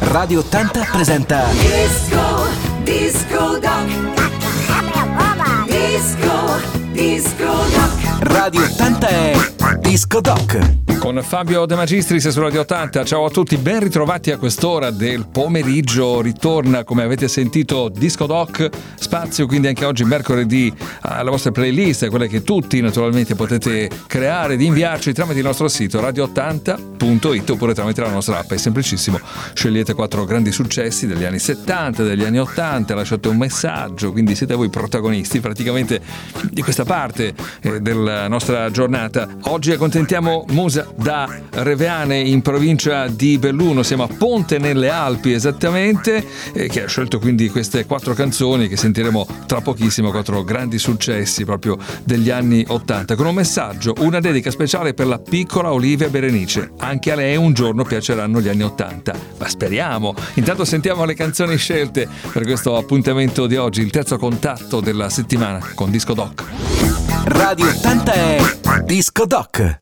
Radio 80 presenta Disco Doc. Disco Doc. Radio 80 è Disco Doc. Con Fabio De Magistris su Radio 80. Ciao a tutti, ben ritrovati a quest'ora del pomeriggio. Ritorna, come avete sentito, Disco Doc, spazio quindi anche oggi mercoledì alla vostra playlist, quelle che tutti naturalmente potete creare ed inviarci tramite il nostro sito radio80.it oppure tramite la nostra app. È semplicissimo, scegliete 4 grandi successi degli anni 70, degli anni 80, lasciate un messaggio, quindi siete voi protagonisti praticamente di questa parte della nostra giornata. Oggi accontentiamo Musa da Reveane in provincia di Belluno, siamo a Ponte nelle Alpi esattamente, che ha scelto quindi queste 4 canzoni che sentiremo tra pochissimo, 4 grandi successi proprio degli anni 80, con un messaggio, una dedica speciale per la piccola Olivia Berenice. Anche a lei un giorno piaceranno gli anni 80, ma speriamo. Intanto sentiamo le canzoni scelte per questo appuntamento di oggi, il terzo contatto della settimana con Disco Doc. Radio 80 è Disco Doc.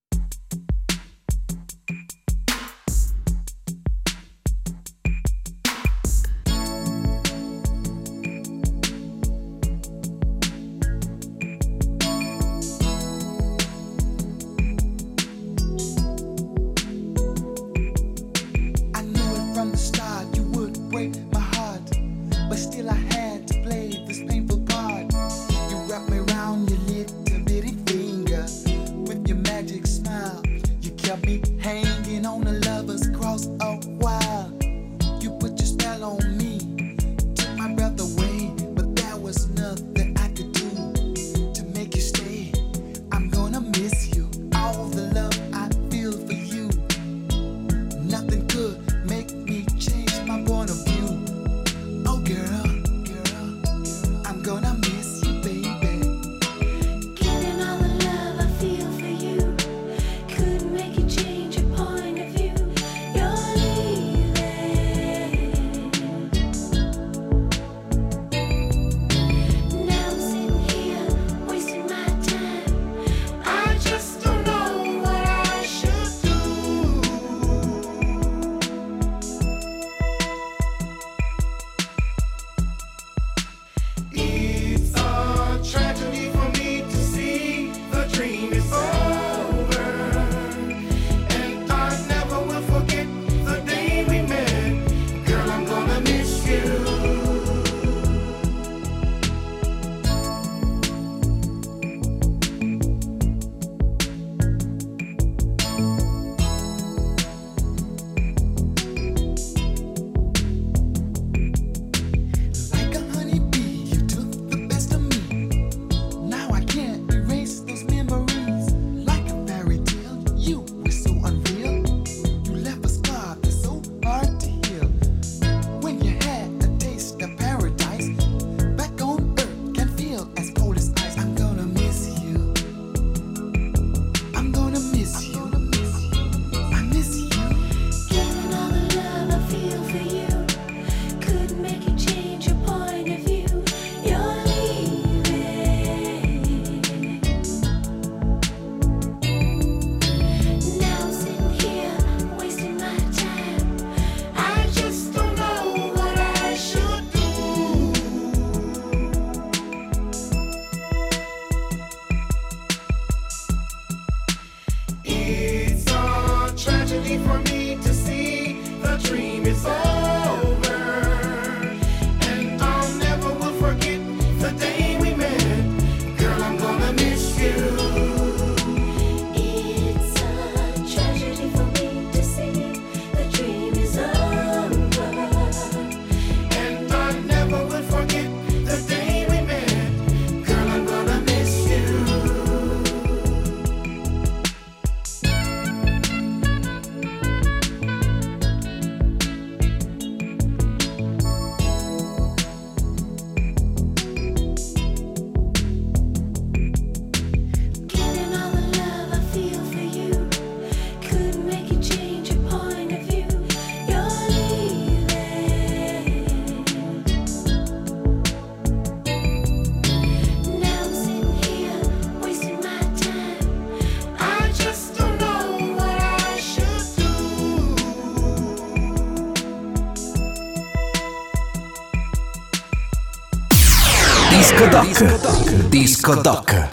Disco Doc. Disco Doc.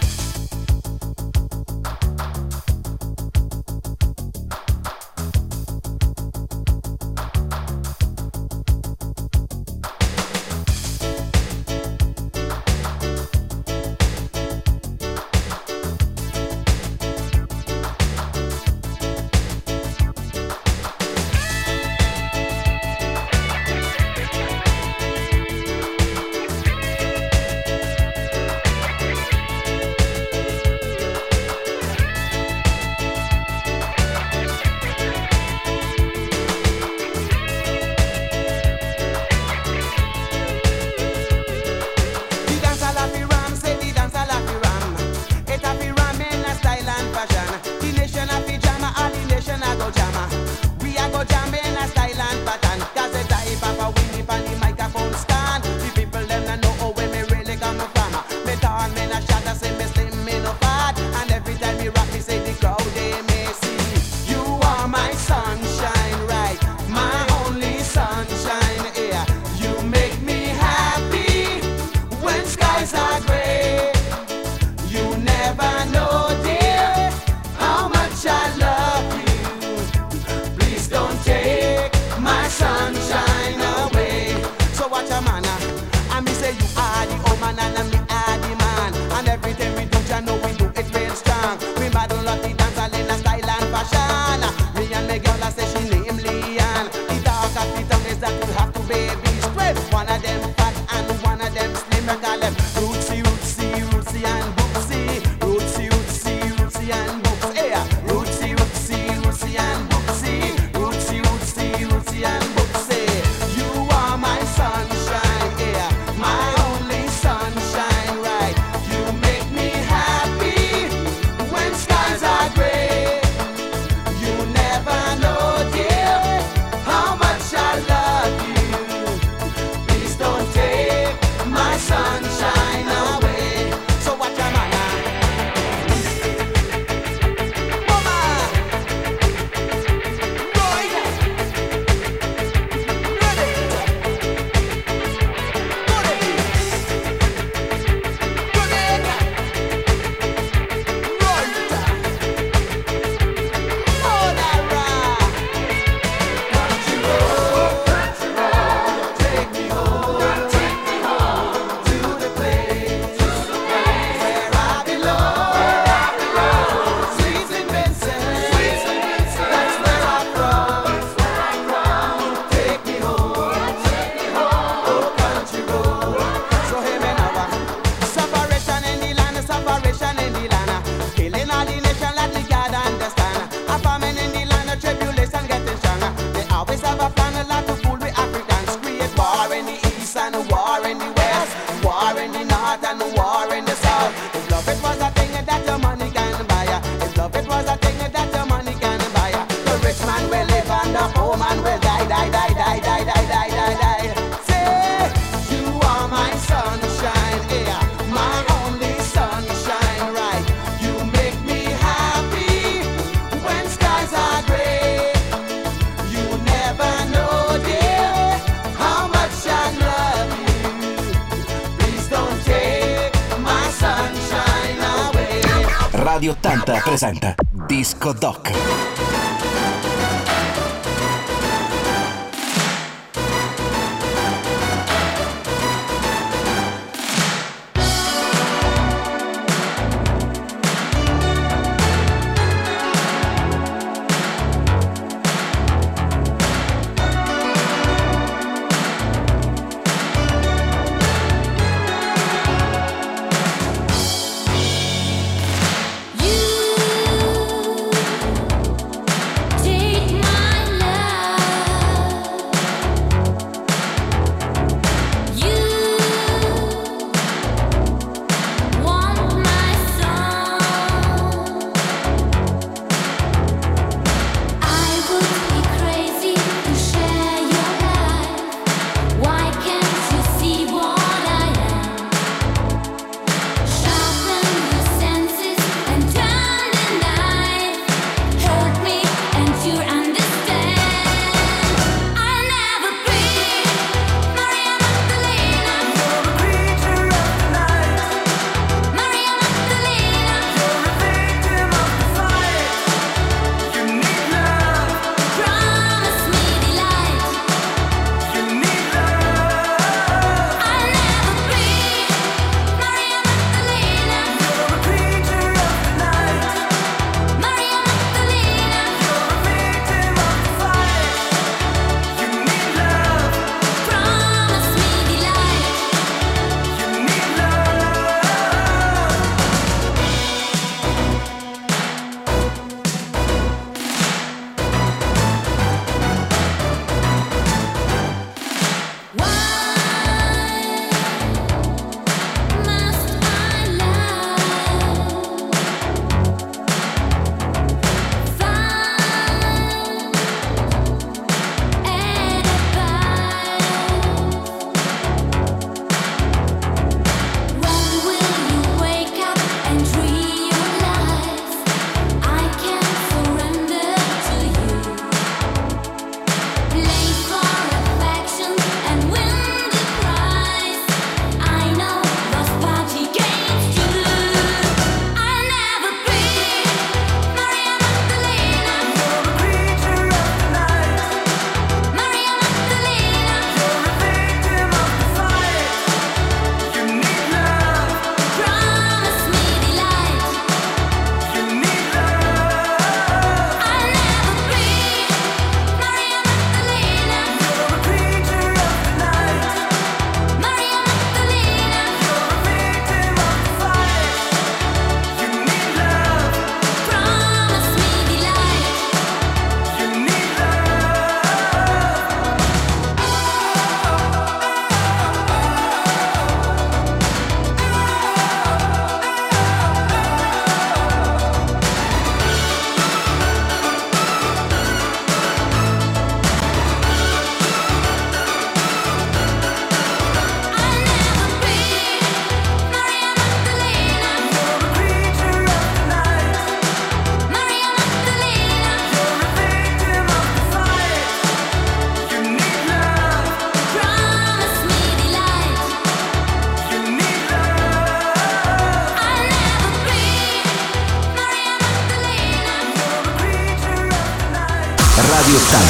Radio 80 presenta Disco Doc.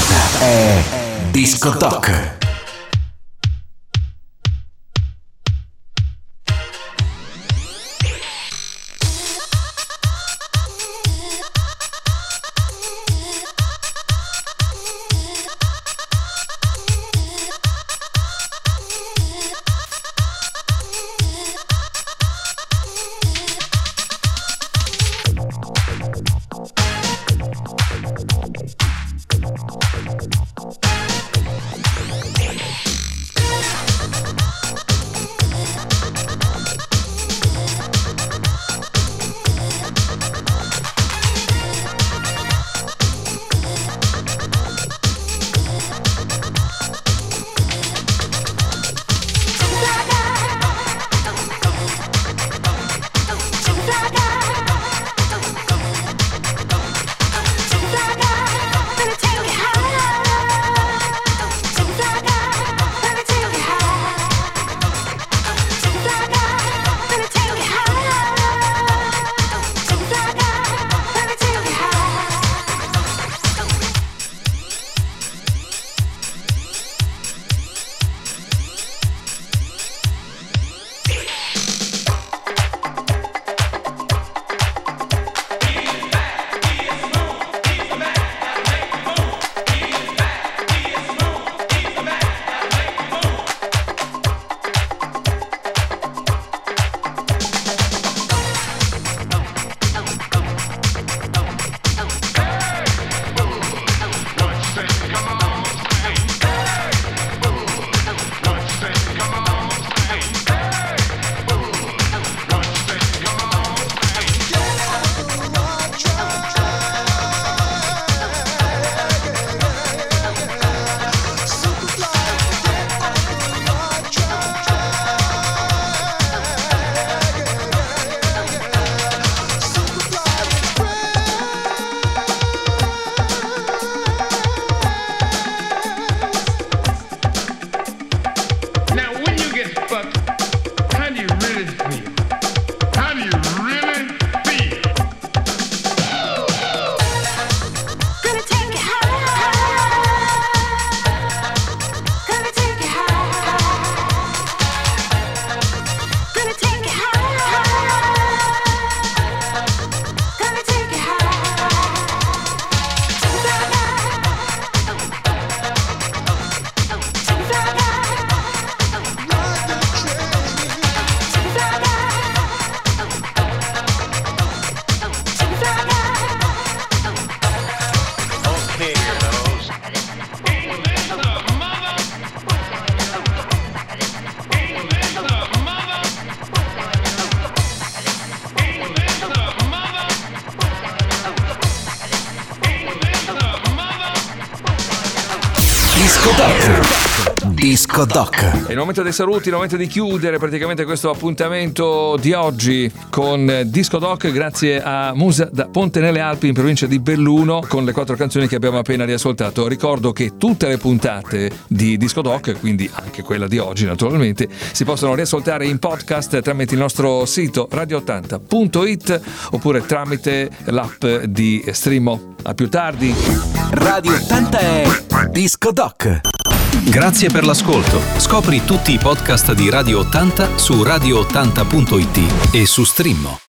Questa è Disco Doc. Disco Doc. È il momento dei saluti, il momento di chiudere praticamente questo appuntamento di oggi con Disco Doc, grazie a Musa da Ponte nelle Alpi in provincia di Belluno, con le 4 canzoni che abbiamo appena riascoltato. Ricordo che tutte le puntate di Disco Doc, quindi anche quella di oggi naturalmente, si possono riascoltare in podcast tramite il nostro sito radio80.it oppure tramite l'app di Streamo. A più tardi. Radio 80 è Disco Doc. Grazie per l'ascolto. Scopri tutti i podcast di Radio 80 su radio80.it e su Streamo.